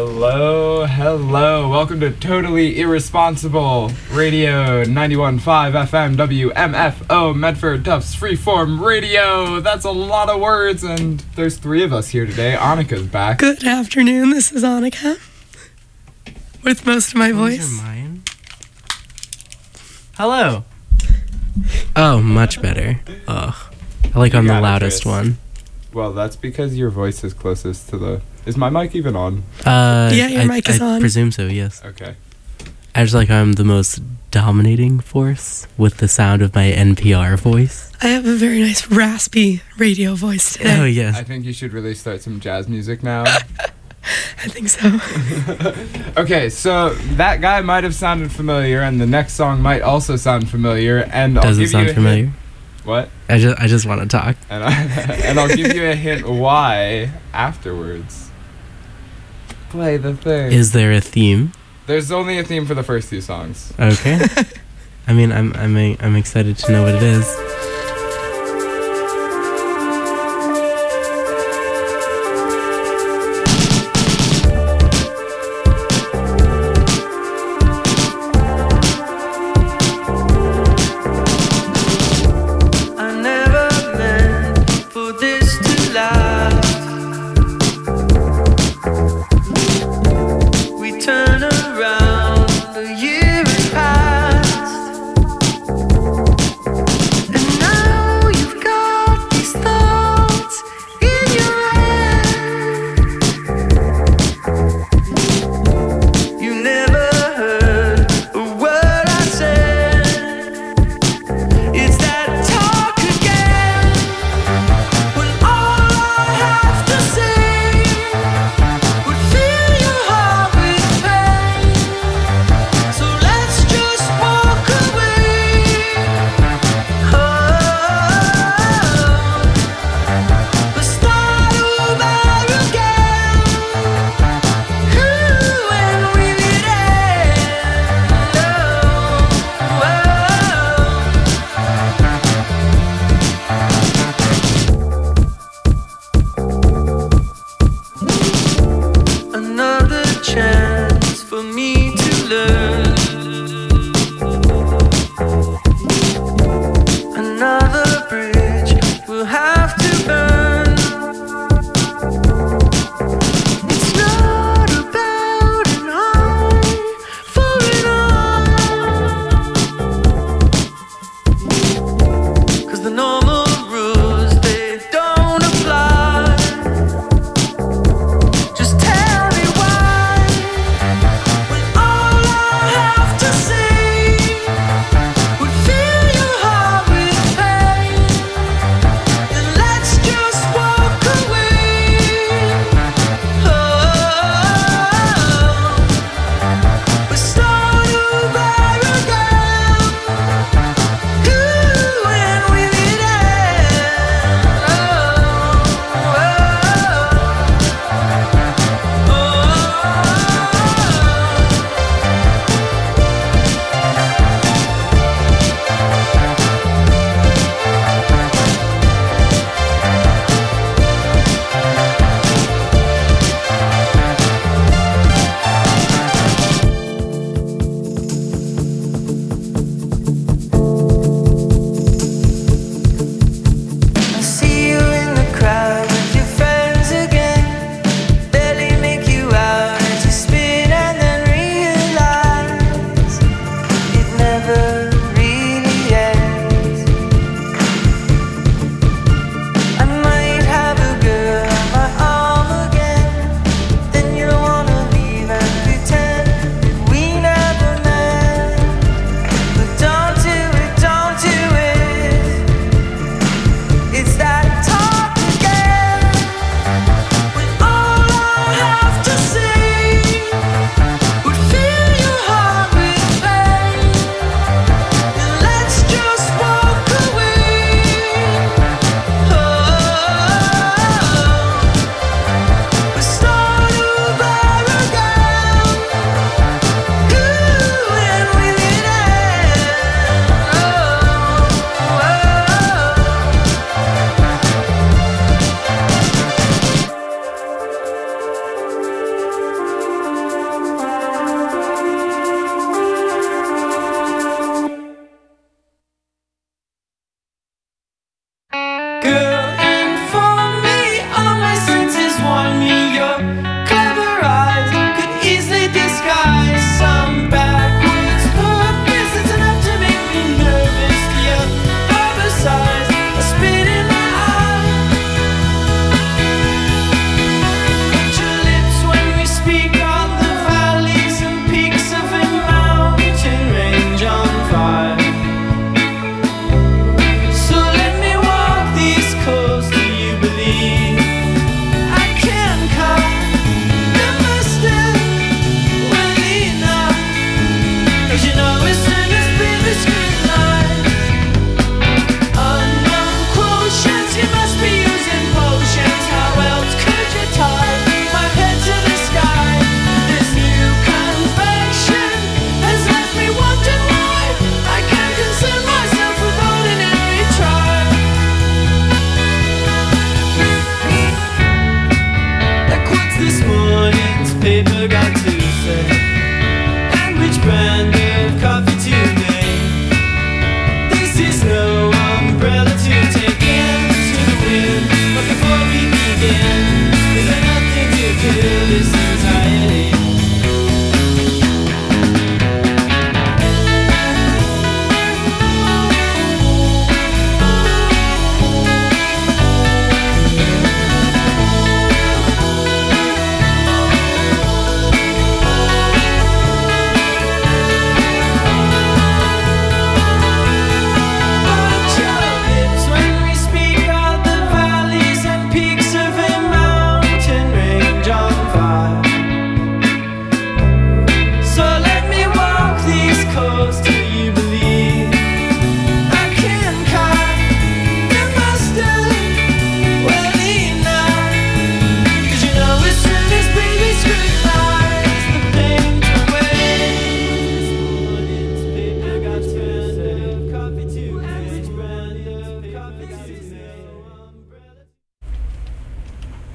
Hello, hello. Welcome to Totally Irresponsible Radio 91.5 FM WMFO Medford Tufts Freeform Radio. That's a lot of words, and there's three of us here today. Annika's back. Good afternoon. This is Annika with most of my voice. Mine? Hello. Oh, much better. Oh, I like on the loudest Chris. one. Well, that's because your voice is closest to the... Is my mic even on? Yeah, your mic is on. I presume so, yes. Okay. I just like I'm the most dominating force with the sound of my NPR voice. I have a very nice raspy radio voice today. Oh, yes. I think you should really start some jazz music now. I think so. Okay, so that guy might have sounded familiar, and the next song might also sound familiar, and Does I'll it give sound you a familiar? hint. What? I just want to talk. And I'll give you a hint why afterwards. Play the thing. Is there a theme? There's only a theme for the first two songs. Okay. I mean, I'm excited to know what it is.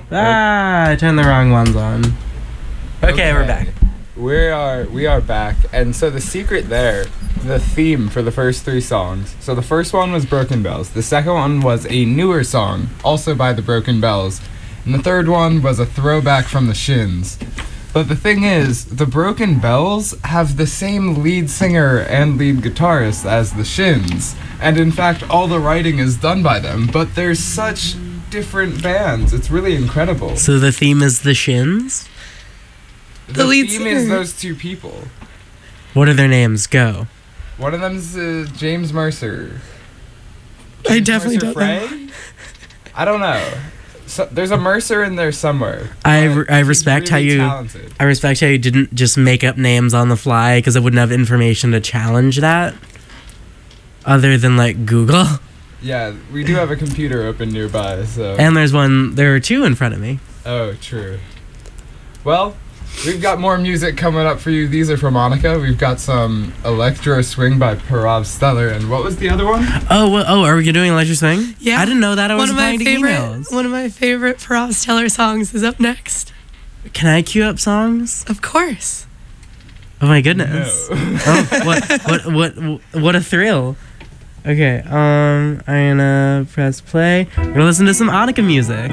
I turned the wrong ones on. Okay, we're back. We are back, and so the secret there, the theme for the first 3 songs. So the first one was Broken Bells. The second one was a newer song, also by the Broken Bells. And the third one was a throwback from the Shins. But the thing is, the Broken Bells have the same lead singer and lead guitarist as the Shins. And in fact, all the writing is done by them, but they're such different bands. It's really incredible. So the theme is the Shins? The lead theme is singer. those 2 people. What are their names? Go. One of them's James Mercer. I definitely Mercer don't know. Frey? I don't know. So, there's a Mercer in there somewhere. I but respect he's how really you talented. I respect how you didn't just make up names on the fly because I wouldn't have information to challenge that. Other than like Google. Yeah, we do have a computer open nearby, so. And there are 2 in front of me. Oh, true. Well, we've got more music coming up for you. These are from Monica. We've got some Electro Swing by Parav Stellar, and what was the other one? Are we doing Electro Swing? Yeah. I didn't know that. I was One of my replying to favorite emails. one of my favorite Parav Stellar songs is up next. Can I queue up songs? Of course. Oh my goodness. No. Oh, what a thrill. Okay, I'm gonna press play. We're gonna listen to some Annika music.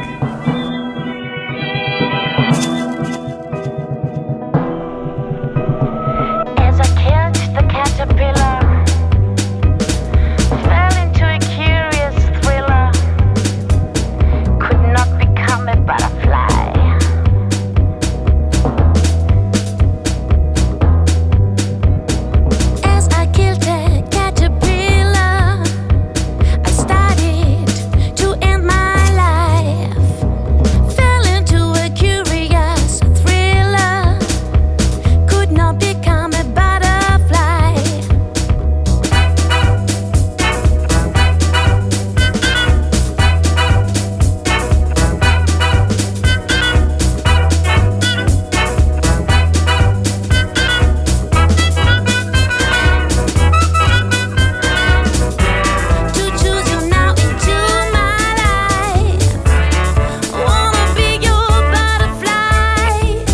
As I catch the caterpillar, fell into a curious thriller, could not become a butterfly. As I killed a caterpillar, I started to end my life. Fell into a curious thriller, could not become a butterfly. To choose you now into my life, wanna be your butterfly.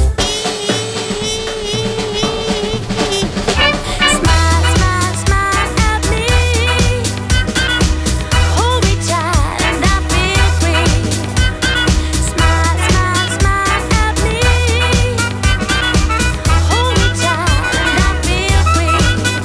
Smile, smile, smile at me. Hold me tight and I feel free. Smile, smile, smile at me. Hold me tight and I feel free.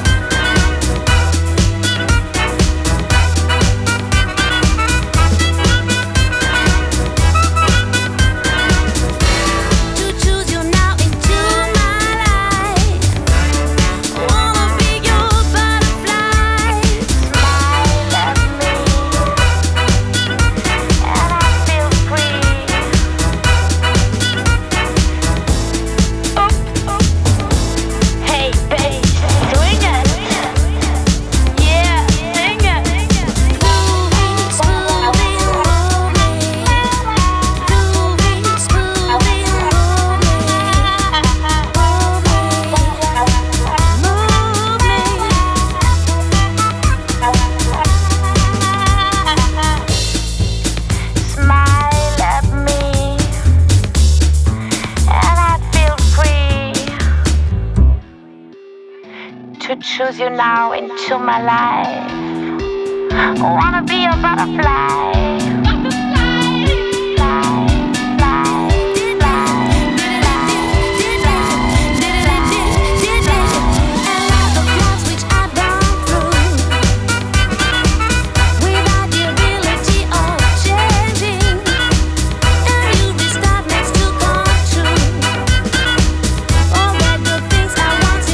To choose you now into my life, wanna be your butterfly. Smile at me, and I feel free. Hey, babe, swing it. Yeah, sing it. Moving, smoothing, moving. Moving, smoothing, Smile at me, and I feel free to choose you now into my life. Wanna be a butterfly. Without the ability of changing, and you be start next to come true. All that good things I once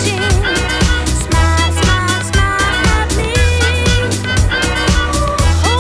imagined. Smile, smile, smile at me.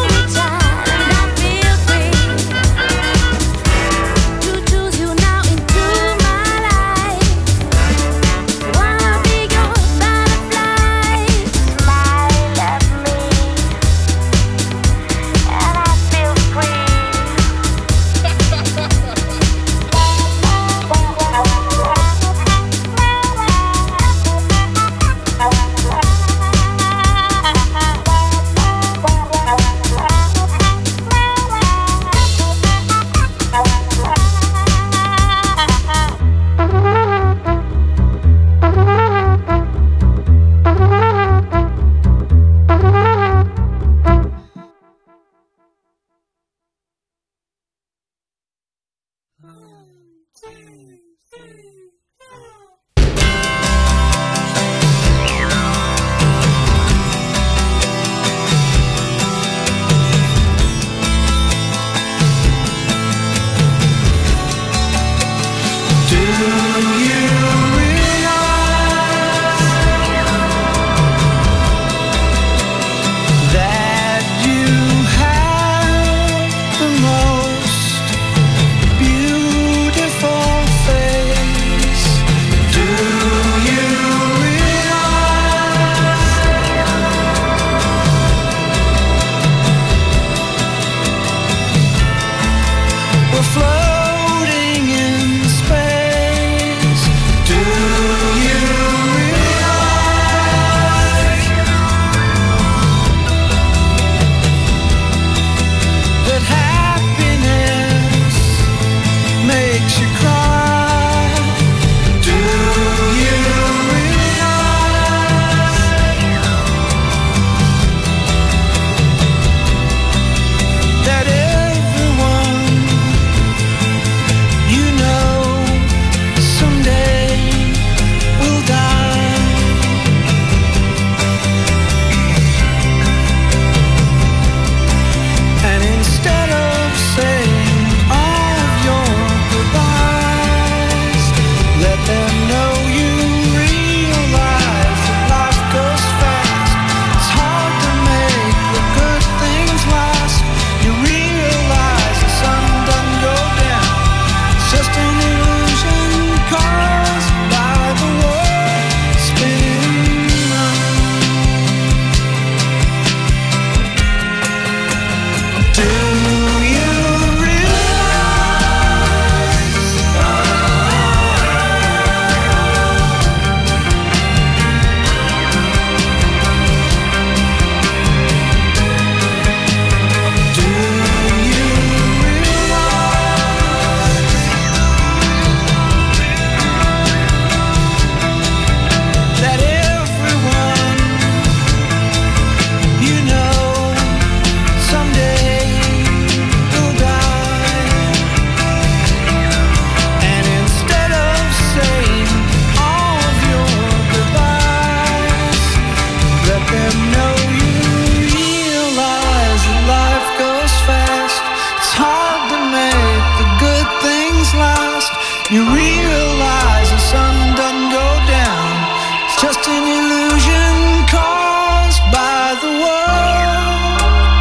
You realize the sun doesn't go down. It's just an illusion caused by the world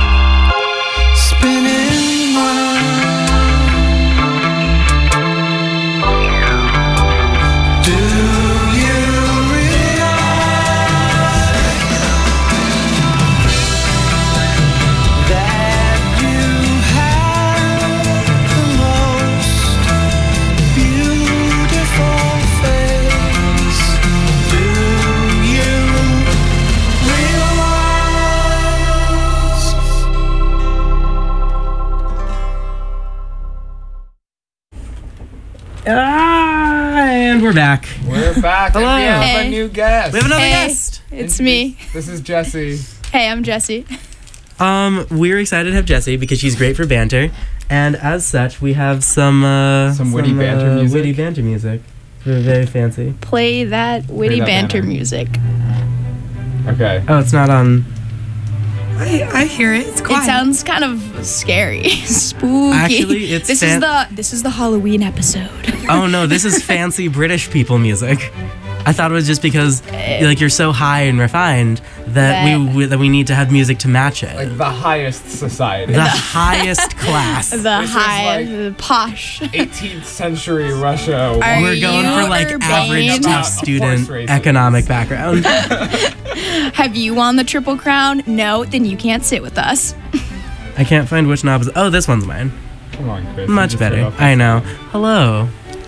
spinning round. Do you realize that you have the most beautiful face? Do you realize? And we're back. We're back. Hello. And we have Hey. a new guest. We have another Hey, guest. it's me. This is Jessie. Hey, I'm Jessie. We're excited to have Jessie because she's great for banter, and as such, we have some witty banter music? Witty banter music. We're very fancy. Play that witty that banter banner. music. Okay. Oh, it's not on. I hear it. It's quiet. It sounds kind of scary, spooky. Actually, it's this is the Halloween episode. Oh no, this is fancy British people music. I thought it was just because like you're so high and refined that we need to have music to match it. Like the highest society. The highest class. The This is high, like- the posh. 18th century Russia. Are We're going you for like urbane? average About tough student horse races. economic background. Have you won the Triple Crown? No, then you can't sit with us. I can't find which knob is. Oh, this one's mine. Come on, Chris. you Much just better. showed up. I know. Hello.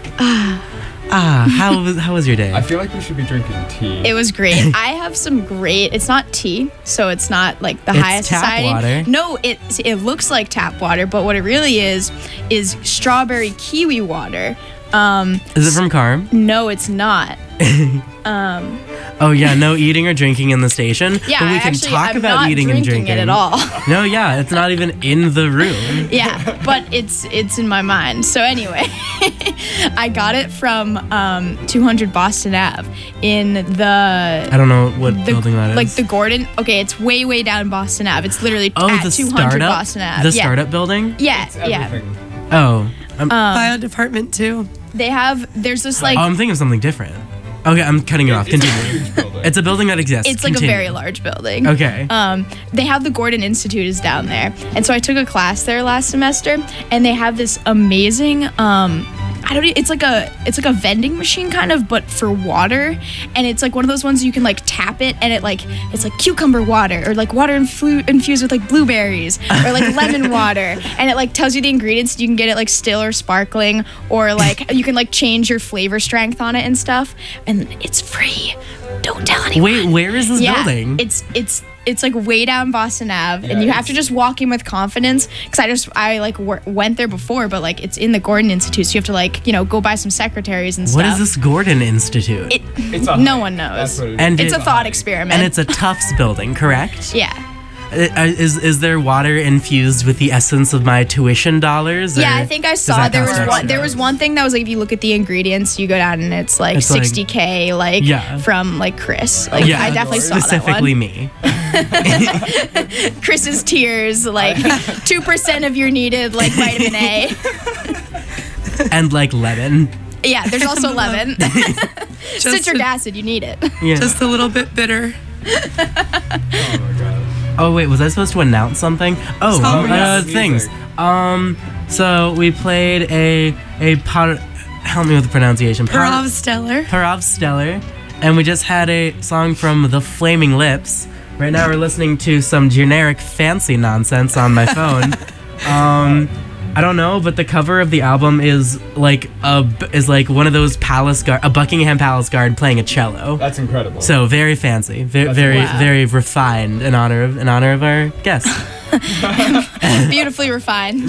How was your day? I feel like we should be drinking tea. It was great. I have some great. It's not tea, so it's not like the It's highest tap society. water. No, it looks like tap water, but what it really is strawberry kiwi water. Is it from Carm? No, it's not. Oh yeah, no eating or drinking in the station. Yeah, but we can talk I'm about not eating and drinking drinking it at all. No, yeah, it's not even in the room. Yeah, but it's in my mind. So anyway, I got it from 200 Boston Ave in I don't know what the building that is. like the Gordon. Okay, it's way down Boston Ave. It's literally oh, at the 200 startup. Boston Ave. The yeah. startup building. Yeah, It's yeah. everything. Oh, Bio department too. There's this like I'm thinking of something different. Okay, I'm cutting you off. It's a Continue. huge building. It's a building that exists. it's like a Continue. very large building. Okay. They have the Gordon Institute is down there, and so I took a class there last semester, and they have this amazing it's like a vending machine kind of, but for water, and it's like one of those ones you can like tap it, and it's like cucumber water or like water infused with like blueberries or like lemon water, and it like tells you the ingredients. You can get it like still or sparkling, or like you can like change your flavor strength on it and stuff, and it's free. Don't tell anyone. Wait, where is this building? It's like way down Boston Ave, and you have to just walk in with confidence. Because I went there before, but like it's in the Gordon Institute, so you have to like go buy some secretaries and stuff. What is this Gordon Institute? It's a No one knows. That's what it is. And It's it- a thought experiment. and it's a Tufts building, correct? yeah. Is there water infused with the essence of my tuition dollars? Yeah, or I think I does saw that there was constitute- one. There was one thing that was like if you look at the ingredients, you go down and it's like It's like- 60K, like Yeah. from like Chris. Like Yeah, I definitely saw that specifically one. me. Chris's tears, like 2% of your needed like vitamin A. And like lemon. Yeah, there's also lemon. Just Citric a, acid, you need it. Yeah. just a little bit bitter. Oh my god. Oh wait, was I supposed to announce something? Oh, Oh, yes. things. So we played help me with the pronunciation. Parov Stellar. Parov Stellar, and we just had a song from The Flaming Lips. Right now we're listening to some generic fancy nonsense on my phone. I don't know, but the cover of the album is like one of those a Buckingham Palace guard playing a cello. That's incredible. So very fancy, That's very wow. very refined in honor of our guest. Beautifully refined.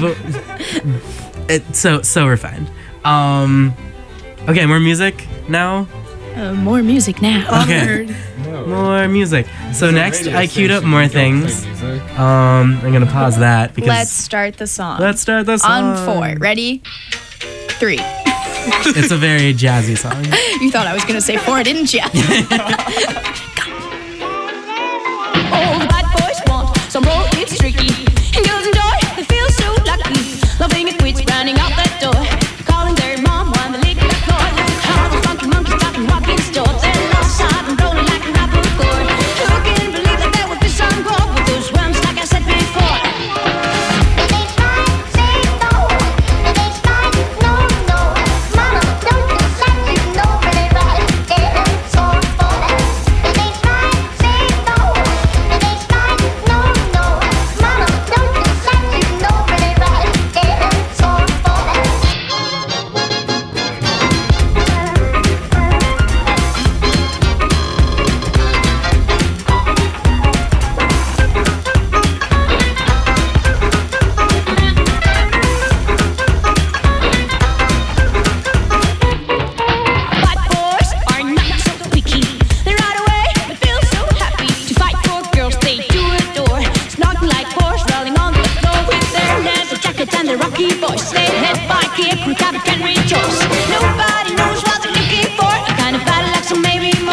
It's so refined. Okay, more music now. More music now. Okay. Honored. No. More music. So It's a next, radio I queued up station, more you don't play things. music. I'm gonna pause that because Let's start the song. let's start this On 4. Ready? 3. It's a very jazzy song. You thought I was gonna say 4, didn't you? All the bad boys want some roll, it's tricky. And girls enjoy, they feel so lucky. Loving it quits, running out that door. Calling their mom when and a rocky voice. They head by kick, recover can rejoice. Nobody knows what they're looking for. A kind of battle like some maybe more.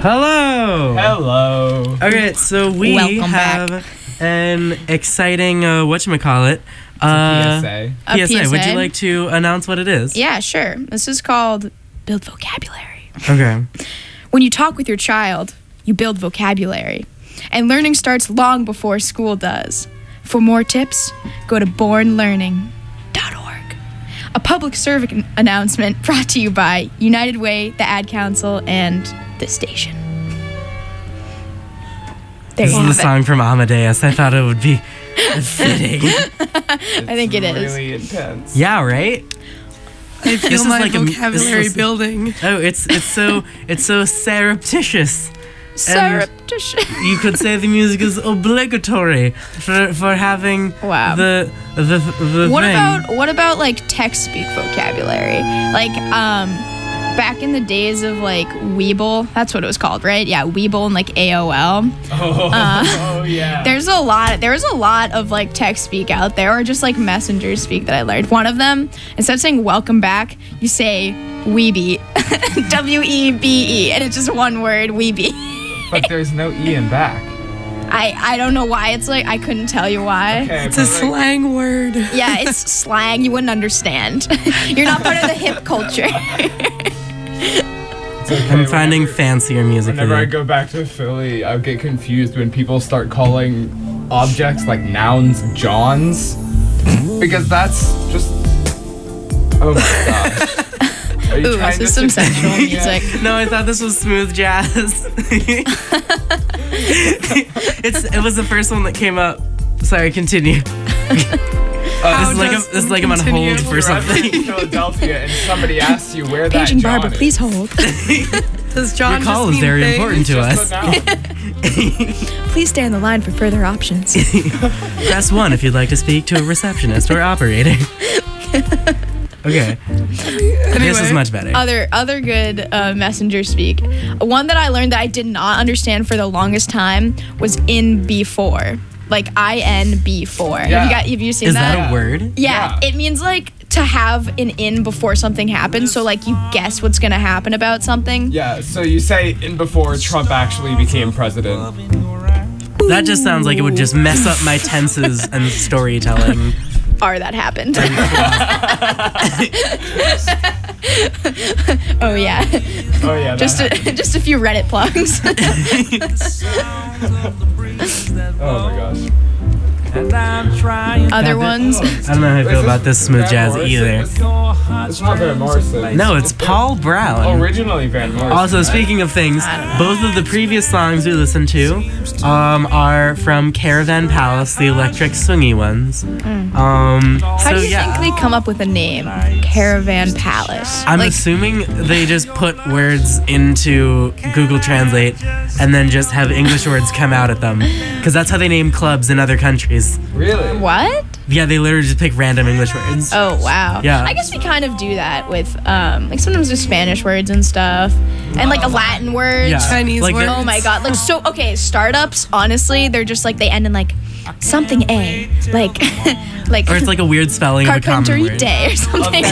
Hello. Hello. Okay, so we Welcome have back. an exciting whatchamacallit. PSA. A PSA. Would you PSA? like to announce what it is? Yeah, sure. This is called Build Vocabulary. Okay. When you talk with your child, you build vocabulary. And learning starts long before school does. For more tips, go to bornlearning.org. A public service announcement brought to you by United Way, the Ad Council, and the station. There This you is have the it. song from Amadeus. I thought it would be fitting. I think it is. Really intense. Yeah, right? I feel is my like a- vocabulary this is- building. Oh, it's so surreptitious. Surreptitious. You could say the music is obligatory for having Wow. the What about like text speak vocabulary? Like back in the days of like Weeble, that's what it was called, right? Yeah, Weeble and like AOL. Oh yeah. There's a lot of like text speak out there, or just like messenger speak that I learned. One of them, instead of saying welcome back, you say Weeby. WEBE, and it's just one word, Weeby. But there's no E in back. I don't know why it's like, I couldn't tell you why. Okay, It's a slang word. Yeah, it's slang. You wouldn't understand. You're not part of the hip culture. I'm finding fancier music for Whenever I you. go back to Philly, I get confused when people start calling objects like nouns Johns, because that's just. Oh my gosh. Are you Ooh, trying this is to some sensual music. No, I thought this was smooth jazz. It was the first one that came up. Sorry, continue. This is like I'm on continue? hold for You're ever in something. Philadelphia and somebody asks you where that Paige and John Barbara, is. please hold. Does John Your call just is mean very thing? important to Just us. a noun. Please stay on the line for further options. Press 1 if you'd like to speak to a receptionist or operator. Okay. This is much better. Other good messenger speak. One that I learned that I did not understand for the longest time was in before, like INB4. Yeah. Have you seen Is that? that a word? Yeah, Yeah. it means like to have an in before something happens. So like you guess what's gonna happen about something. Yeah, so you say in before Trump actually became president. That just sounds like it would just mess up my tenses and storytelling. Or that happened. Oh yeah, Oh yeah, just a few Reddit plugs. oh my gosh. Other ones. I don't know how I feel about this smooth jazz either. It's not Van Morrison. No, it's Paul Brown. Originally Van Morrison. Also, right? speaking of things, both of the previous songs we listened to are from Caravan Palace, the electric swingy ones. How So do you yeah. think they come up with a name? Caravan Palace. I'm like, assuming they just put words into Google Translate and then just have English words come out at them. Because that's how they name clubs in other countries. Really? what? Yeah, they literally just pick random English words. Oh wow. Yeah. I guess we kind of do that with like sometimes with Spanish words and stuff, and like Latin words. Yeah. Chinese Like the- words. Oh my god. Like so. Okay, startups. Honestly, they're just like they end in like something a like like Or it's like a weird spelling of a common word. Carpinterite or something.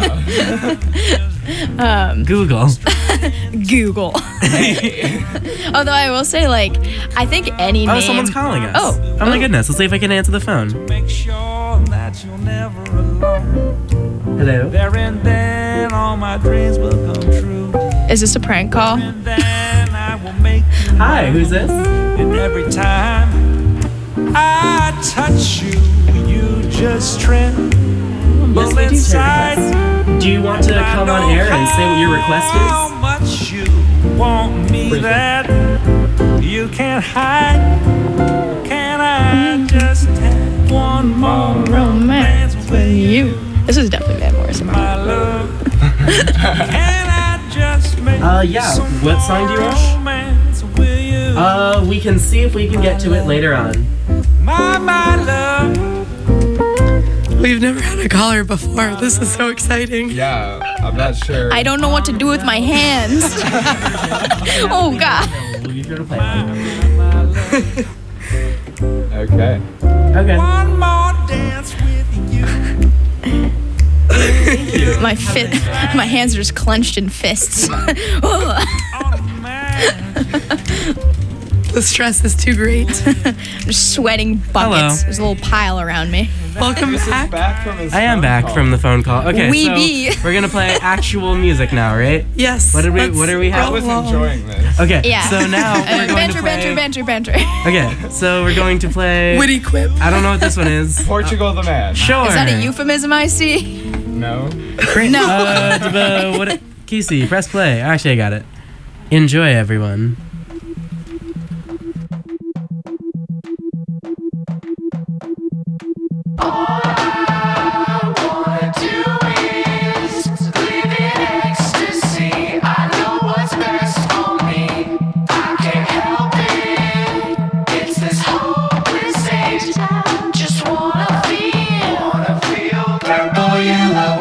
Google. Google. Although I will say, like, I think any Oh, name. someone's calling us. Oh. Oh my goodness. Let's see if I can answer the phone. Make sure that you're never alone. Hello. There and then all my dreams will come true. Is this a prank call? And then I will make you Hi, who's this? And every time I touch you, you just tremble Yes, we do take inside. Do you want to come on air and say what your request How is? much you want me Briefly. that you can't hide. Can I just have one more romance with you, This is definitely Van Morrison. my love? Can I just make Yeah. some What song do you want? romance with you? We can see if we can get to it later on. My love. We've never had a caller before. This is so exciting. Yeah, I'm not sure. I don't know what to do with my hands. Oh god. We'll be sure to play it. Okay. Okay. One more dance with you. My hands are just clenched in fists. Ugh. The stress is too great. I'm just sweating buckets. Hello. There's a little pile around me. Welcome This is back. back from his I am phone back call. from the phone call. Okay, We so be. we're gonna play actual music now, right? Yes. What are we let's I having? was roll along. enjoying this. Okay, Yeah. so now we're going banter, to play. banter. Okay, so we're going to play. Witty quip. I don't know what this one is. Portugal the man. Sure. Is that a euphemism I see? No. No. What? Kesey, press play. Actually, I got it. Enjoy, everyone. Just wanna feel purple yellow.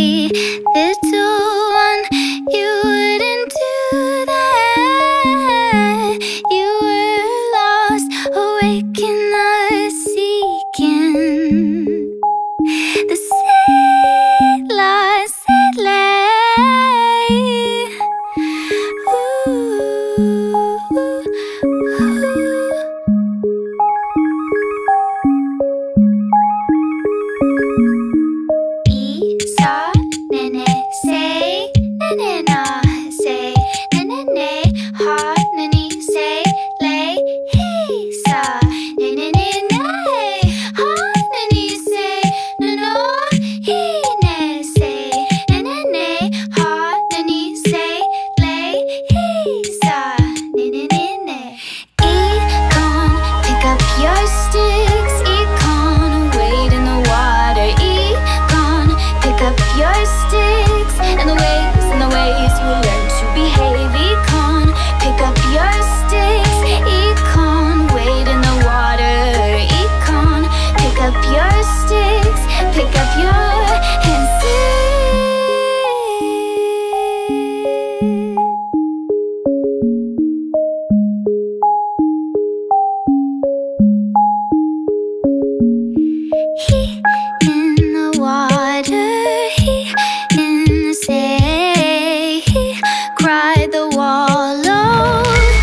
little one, you wouldn't do that. You were lost, awake in the seeking. The sailor, Isa, nene, say, nene, na, say, nene, ne, ha, nene, say, lay, hey, sa, nene, ne, nay, ha, nene, say, no, no, he, ne, say, nene, ne, ha, nene, say, lay, hey, sa, nene, ne, ne. Econ, pick up your sticks, Econ, wade in the water, Econ, pick up your sticks, and the ways you will learn to behave, Econ, pick up your sticks, Econ, wade in the water, Econ, pick up your sticks, pick up your and sing. He in the water, he in the sea, he cried the wallow.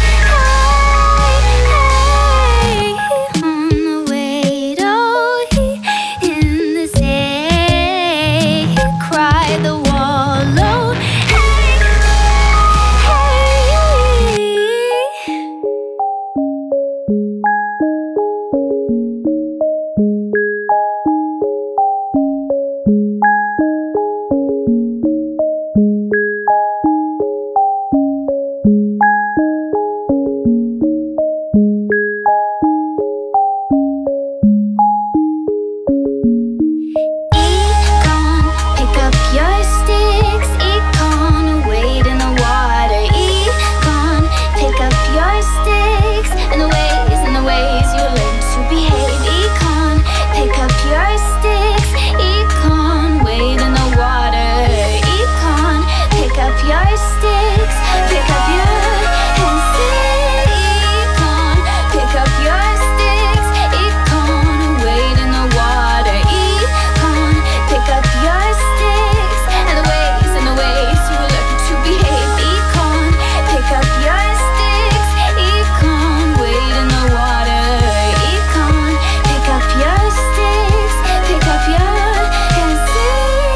Hey, he on the wade, oh, he in the sea, he cried the wallow. Hey, hey. Econ, pick up your sticks, Econ, wade in the water, Econ, pick up your sticks, and the ways you learn to behave, Econ, pick up your sticks, Econ, wade in the water, Econ, pick up your sticks, pick up your and sing, Econ, pick up your sticks, Econ, wade in the water, Econ, pick up your sticks, and the ways you will learn to behave, Econ, pick up your sticks, Econ, wade in the water, Econ, pick up your sticks, pick up your and sing.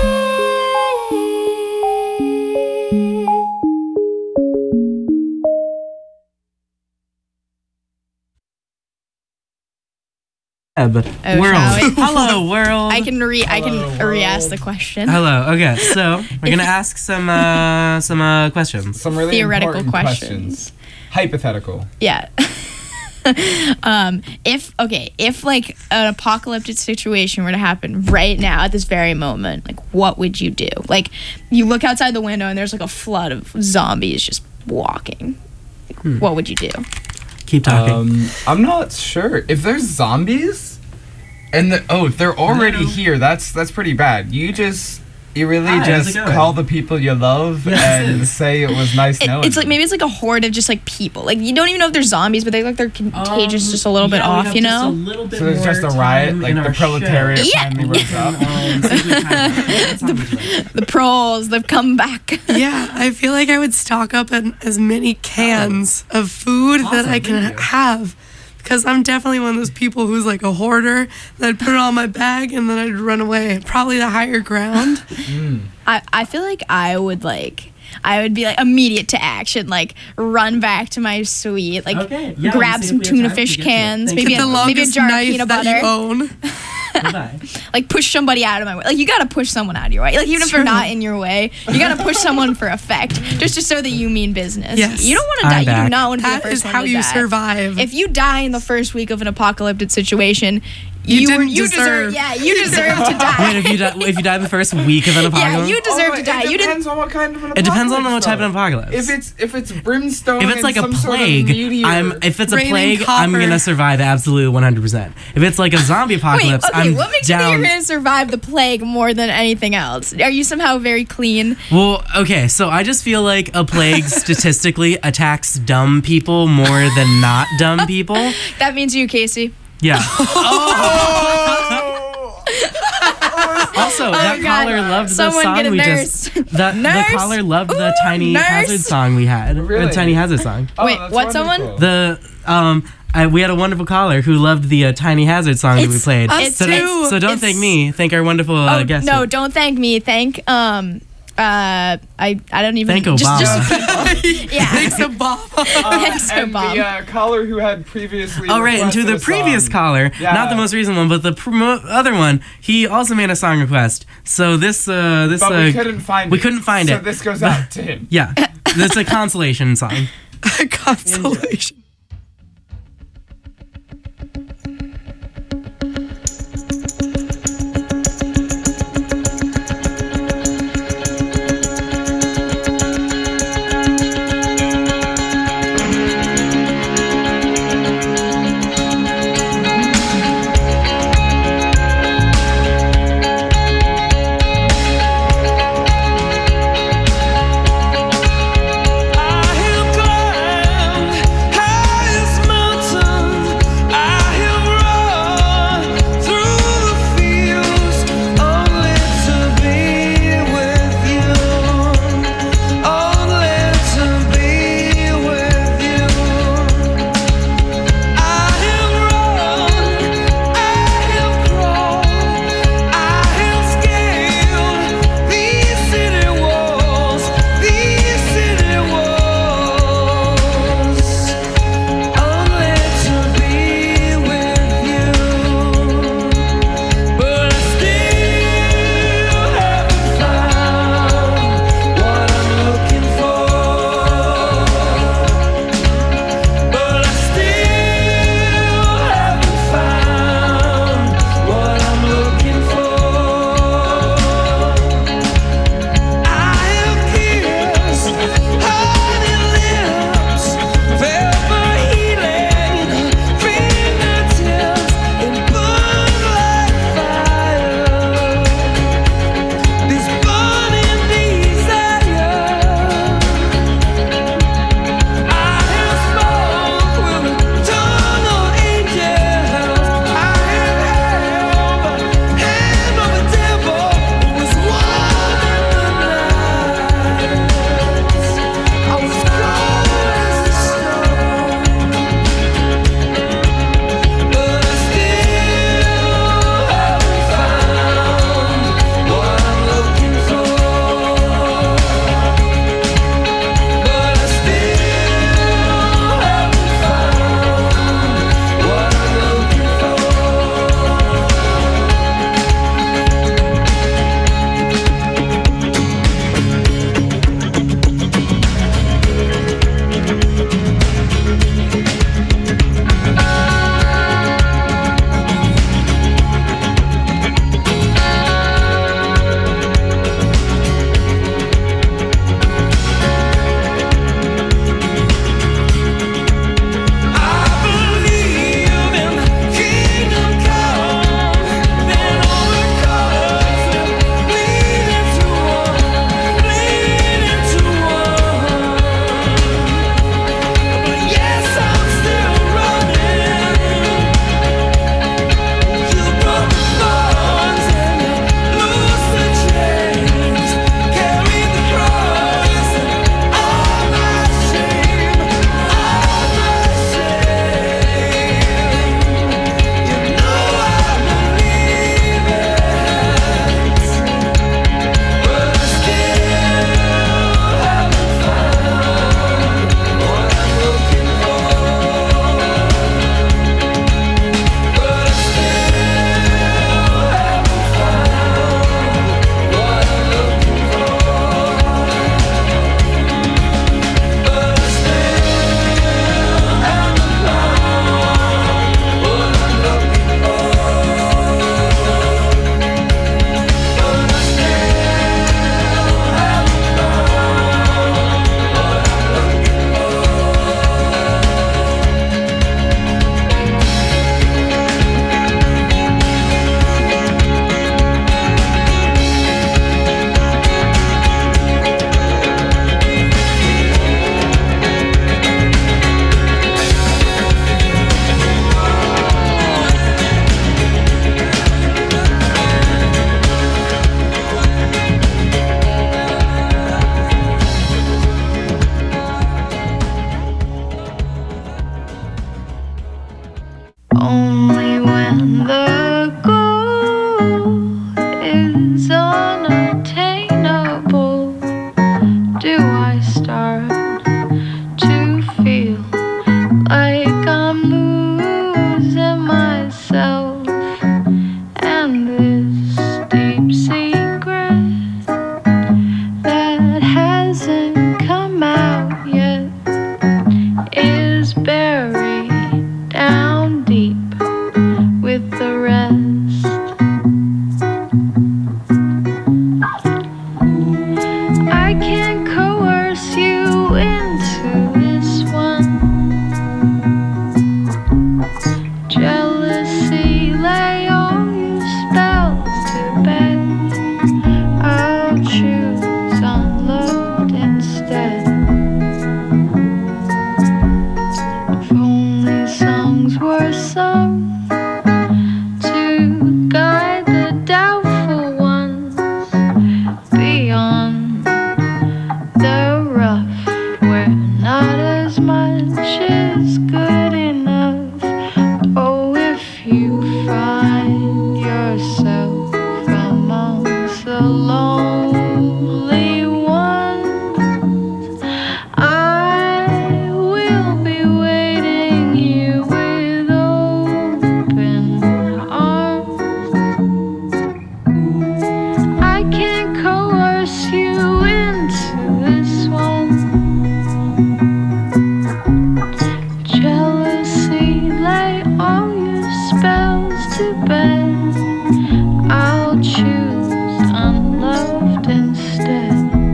World. shall we? Hello, world. I can Hello, re-ask world. the question. Hello. Okay, so we're gonna ask some questions. Some really Theoretical important questions. Hypothetical. Yeah. If like an apocalyptic situation were to happen right now at this very moment, like what would you do? Like you look outside the window and there's like a flood of zombies just walking. What would you do? Keep talking. I'm not sure if there's zombies, and if they're already Hello. here. That's pretty bad. You really Hi, how's just it going? call the people you love Yes, it and is. say it was nice knowing. It's like them. maybe it's like a horde of just like people. Like you don't even know if they're zombies, but they look like they're contagious just a little bit off, you know? So there's just a riot, like the proletariat Yeah. finally rose up. The proles, they've come back. Yeah, I feel like I would stock up on as many cans of food that I can thank you. have. Because I'm definitely one of those people who's like a hoarder. That I'd put it all in my bag and then I'd run away. Probably the higher ground. I feel like I would be like immediate to action, like run back to my suite, like Okay, yeah, grab we'll see some if we have tuna time fish to get to it. cans, Thank maybe you. The a longest jar of knife peanut that butter. you own. Goodbye. Like push somebody out of my way. Like you gotta push someone out of your way. Like even if they're not in your way, you gotta push someone for effect, just to show that you mean business. Yes. You don't want to I'm die. You back. do not want to be the That first is one how to you die. survive. If you die in the first week of an apocalyptic situation, You didn't you deserve. Yeah, you deserve to Wait, die. if you die in the first week of an Yeah, apocalypse? you deserve to die. It You didn't. depends on what kind of an It depends on apocalypse, what type though. of apocalypse. If it's brimstone, If it's like a and some sort of plague, meteor, if it's a Raining plague, I'm copper. gonna survive absolutely 100%. If it's like a zombie Wait, apocalypse, okay, I'm what makes you think down. you're gonna survive the plague more than anything else? Are you somehow very clean? Well, okay, so I just feel like a plague statistically attacks dumb people more than not dumb people. That means you, Casey. Yeah. Oh! Also, that Oh God. caller loved the Someone song get a we nurse. just. The Nurse? caller loved the Ooh, Tiny nurse. Hazard song we had. Really? The Tiny Hazard song. Oh, Wait, that's what, someone? wonderful. We had a wonderful caller who loved the Tiny Hazard song that we It's played. us so, too. so don't It's- thank me. Thank our wonderful Oh guest. no! Don't thank me. Thank I don't even. Thank Just Obama. yeah. Thanks, Obama. Thanks, and Bob. the caller who had previously. Oh, right, and to requested the a previous song. caller, Yeah. not the most recent one, but the other one, he also made a song request. So this But we couldn't find it. we couldn't find so it. this goes out to him. yeah, that's a consolation song. Consolation. I have climbed high I can't coerce you into this one. Jealousy, lay all your spells to bed. I'll choose unload instead. If only songs were sung to guide the doubtful ones beyond the rough, where not as much is good enough. Oh, if you find yourself amongst the lonely ones, I will be waiting here with open arms. I can't coerce you into this one. Jealousy, lay all your spells to bed. I'll choose unloved instead.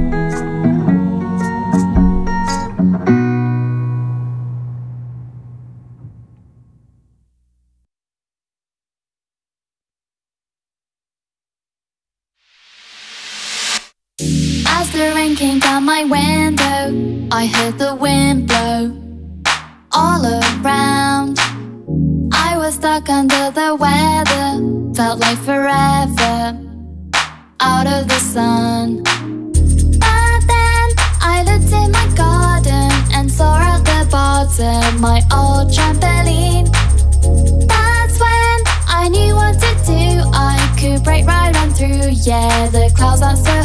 As the rain came down my window, I heard the wind blow all around. I was stuck under the weather, felt like forever out of the sun. But then I looked in my garden and saw at the bottom my old trampoline. That's when I knew what to do. I could break right on through. Yeah, the clouds aren't so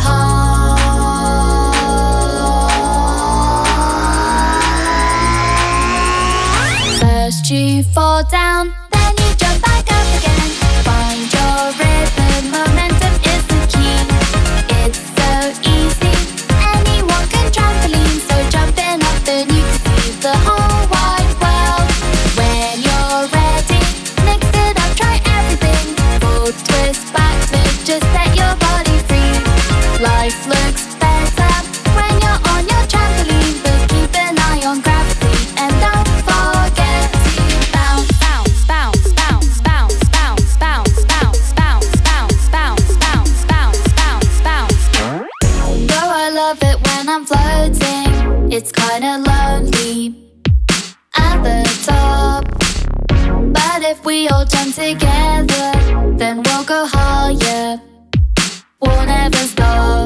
high. First you fall down, then you jump back up again. Find your rhythm, momentum is the key. It's so easy, anyone can trampoline. So jumping up, then you can see the whole wide world. When you're ready, mix it up, try everything. Full twist, back flip, just set your body free. Life looks better when you're on your trampoline, but keep an eye on gravity and don't forget to bounce, bounce, bounce, bounce, bounce, bounce, bounce, bounce, bounce, bounce, bounce, bounce, bounce, bounce, bounce. Though I love it when I'm floating, it's kinda lonely at the top. But if we all jump together, then we'll go higher. We'll never stop.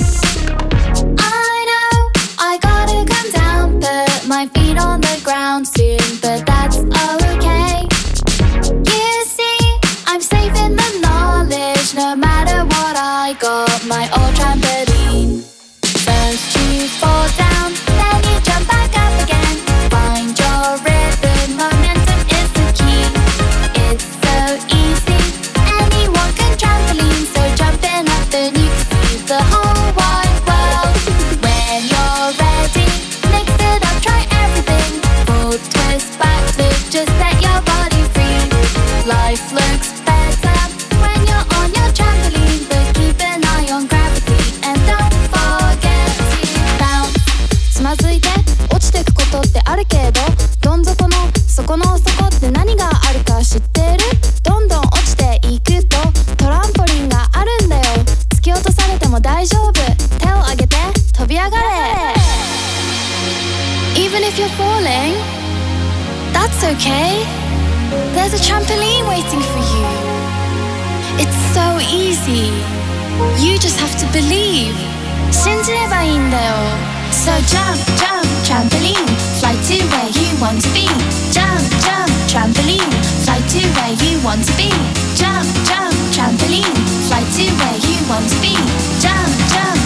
I know I gotta come down, put my feet on the ground soon, but that's okay. You see, I'm safe in the knowledge, no matter what I got my old trampoline. First you fall down, then you jump back up again. Find your rhythm, momentum is the key. It's so easy, anyone can trampoline. So jumping up, then you can see the whole wide world. When you're ready, mix it up, try everything. Full twist, back flip, just set your body free. Life looks better when you're on your trampoline, but keep an eye on gravity and don't forget to bounce. つまずいて落ちてくことってあるけど、どん底の底の底って何があるか知ってる？どんどん落ちていくとトランポリンがあるんだよ。突き落とされても大丈夫。手を上げて飛び上がれ。Even if you're falling, that's okay. There's a trampoline waiting for you. It's so easy. You just have to believe. 信じればいいんだよ。So jump, jump, trampoline, fly to where you want to be. Jump, jump, trampoline, fly to where you want to be. Jump, jump, trampoline, fly to where you want to be. Jump, jump,